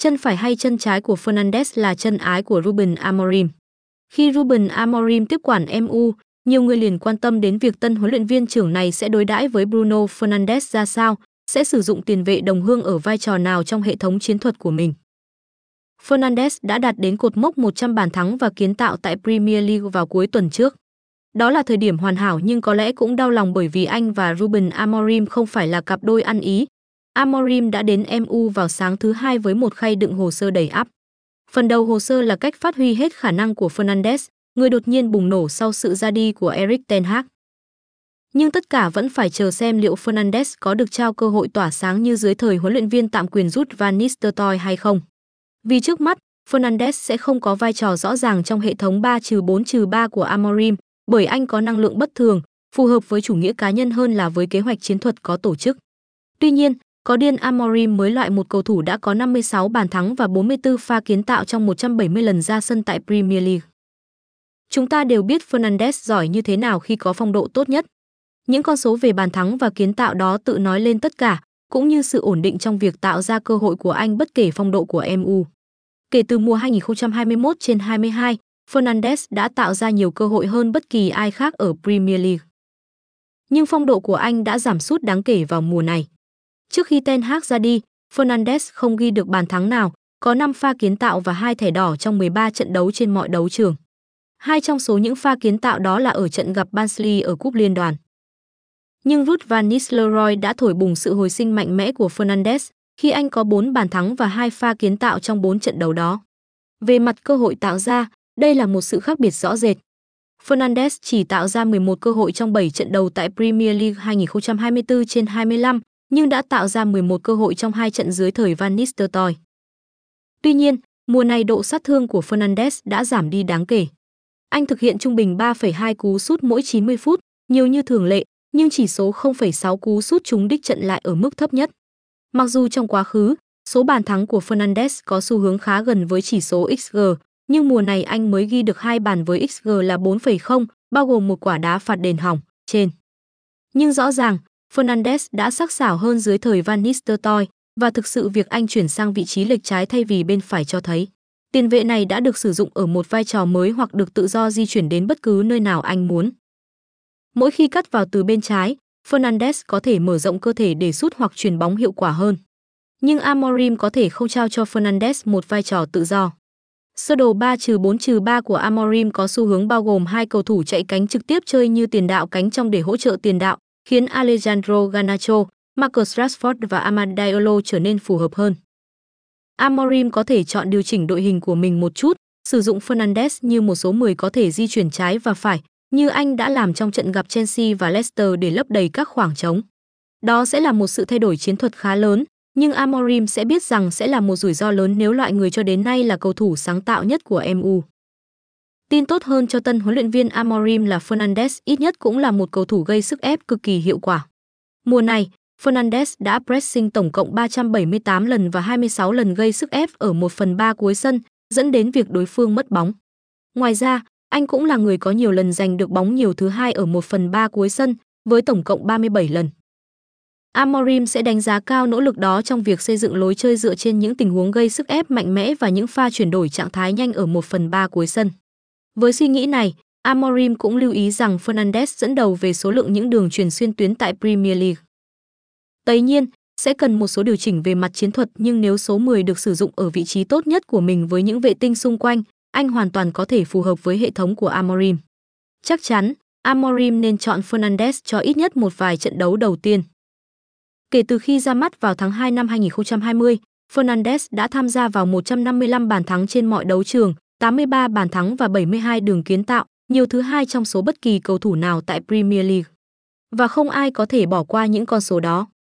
Chân phải hay chân trái của Fernandes là chân ái của Ruben Amorim. Khi Ruben Amorim tiếp quản MU, nhiều người liền quan tâm đến việc tân huấn luyện viên trưởng này sẽ đối đãi với Bruno Fernandes ra sao, sẽ sử dụng tiền vệ đồng hương ở vai trò nào trong hệ thống chiến thuật của mình. Fernandes đã đạt đến cột mốc 100 bàn thắng và kiến tạo tại Premier League vào cuối tuần trước. Đó là thời điểm hoàn hảo nhưng có lẽ cũng đau lòng bởi vì anh và Ruben Amorim không phải là cặp đôi ăn ý. Amorim đã đến MU vào sáng thứ Hai với một khay đựng hồ sơ đầy ắp. Phần đầu hồ sơ là cách phát huy hết khả năng của Fernandes, người đột nhiên bùng nổ sau sự ra đi của Erik ten Hag. Nhưng tất cả vẫn phải chờ xem liệu Fernandes có được trao cơ hội tỏa sáng như dưới thời huấn luyện viên tạm quyền Ruud van Nistelrooy hay không. Vì trước mắt, Fernandes sẽ không có vai trò rõ ràng trong hệ thống 3-4-3 của Amorim, bởi anh có năng lượng bất thường, phù hợp với chủ nghĩa cá nhân hơn là với kế hoạch chiến thuật có tổ chức. Tuy nhiên, có điên Amorim mới loại một cầu thủ đã có 56 bàn thắng và 44 pha kiến tạo trong 170 lần ra sân tại Premier League. Chúng ta đều biết Fernandes giỏi như thế nào khi có phong độ tốt nhất. Những con số về bàn thắng và kiến tạo đó tự nói lên tất cả, cũng như sự ổn định trong việc tạo ra cơ hội của anh bất kể phong độ của MU. Kể từ mùa 2021/22, Fernandes đã tạo ra nhiều cơ hội hơn bất kỳ ai khác ở Premier League. Nhưng phong độ của anh đã giảm sút đáng kể vào mùa này. Trước khi Ten Hag ra đi, Fernandes không ghi được bàn thắng nào, có 5 pha kiến tạo và 2 thẻ đỏ trong 13 trận đấu trên mọi đấu trường. 2 trong số những pha kiến tạo đó là ở trận gặp Barnsley ở Cúp Liên đoàn. Nhưng Ruud van Nistelrooy đã thổi bùng sự hồi sinh mạnh mẽ của Fernandes khi anh có 4 bàn thắng và 2 pha kiến tạo trong 4 trận đấu đó. Về mặt cơ hội tạo ra, đây là một sự khác biệt rõ rệt. Fernandes chỉ tạo ra 11 cơ hội trong 7 trận đấu tại Premier League 2024/25, nhưng đã tạo ra 11 cơ hội trong 2 trận dưới thời Van Nistelrooy. Tuy nhiên, mùa này độ sát thương của Fernandes đã giảm đi đáng kể. Anh thực hiện trung bình 3,2 cú sút mỗi 90 phút, nhiều như thường lệ, nhưng chỉ số 0,6 cú sút trúng đích trận lại ở mức thấp nhất. Mặc dù trong quá khứ, số bàn thắng của Fernandes có xu hướng khá gần với chỉ số XG, nhưng mùa này anh mới ghi được 2 bàn với XG là 4,0, bao gồm một quả đá phạt đền hỏng trên. Nhưng rõ ràng, Fernandes đã sắc sảo hơn dưới thời Van Nistelrooy, và thực sự việc anh chuyển sang vị trí lệch trái thay vì bên phải cho thấy tiền vệ này đã được sử dụng ở một vai trò mới hoặc được tự do di chuyển đến bất cứ nơi nào anh muốn. Mỗi khi cắt vào từ bên trái, Fernandes có thể mở rộng cơ thể để sút hoặc chuyền bóng hiệu quả hơn. Nhưng Amorim có thể không trao cho Fernandes một vai trò tự do. Sơ đồ 3-4-3 của Amorim có xu hướng bao gồm 2 cầu thủ chạy cánh trực tiếp chơi như tiền đạo cánh trong để hỗ trợ tiền đạo, khiến Alejandro Garnacho, Marcus Rashford và Amad Diallo trở nên phù hợp hơn. Amorim có thể chọn điều chỉnh đội hình của mình một chút, sử dụng Fernandes như một số 10 có thể di chuyển trái và phải, như anh đã làm trong trận gặp Chelsea và Leicester để lấp đầy các khoảng trống. Đó sẽ là một sự thay đổi chiến thuật khá lớn, nhưng Amorim sẽ biết rằng sẽ là một rủi ro lớn nếu loại người cho đến nay là cầu thủ sáng tạo nhất của MU. Tin tốt hơn cho tân huấn luyện viên Amorim là Fernandes ít nhất cũng là một cầu thủ gây sức ép cực kỳ hiệu quả. Mùa này, Fernandes đã pressing tổng cộng 378 lần và 26 lần gây sức ép ở 1/3 cuối sân, dẫn đến việc đối phương mất bóng. Ngoài ra, anh cũng là người có nhiều lần giành được bóng nhiều thứ hai ở 1/3 cuối sân, với tổng cộng 37 lần. Amorim sẽ đánh giá cao nỗ lực đó trong việc xây dựng lối chơi dựa trên những tình huống gây sức ép mạnh mẽ và những pha chuyển đổi trạng thái nhanh ở 1/3 cuối sân. Với suy nghĩ này, Amorim cũng lưu ý rằng Fernandes dẫn đầu về số lượng những đường chuyền xuyên tuyến tại Premier League. Tất nhiên, sẽ cần một số điều chỉnh về mặt chiến thuật, nhưng nếu số 10 được sử dụng ở vị trí tốt nhất của mình với những vệ tinh xung quanh, anh hoàn toàn có thể phù hợp với hệ thống của Amorim. Chắc chắn, Amorim nên chọn Fernandes cho ít nhất một vài trận đấu đầu tiên. Kể từ khi ra mắt vào tháng 2 năm 2020, Fernandes đã tham gia vào 155 bàn thắng trên mọi đấu trường, 83 bàn thắng và 72 đường kiến tạo, nhiều thứ hai trong số bất kỳ cầu thủ nào tại Premier League. Và không ai có thể bỏ qua những con số đó.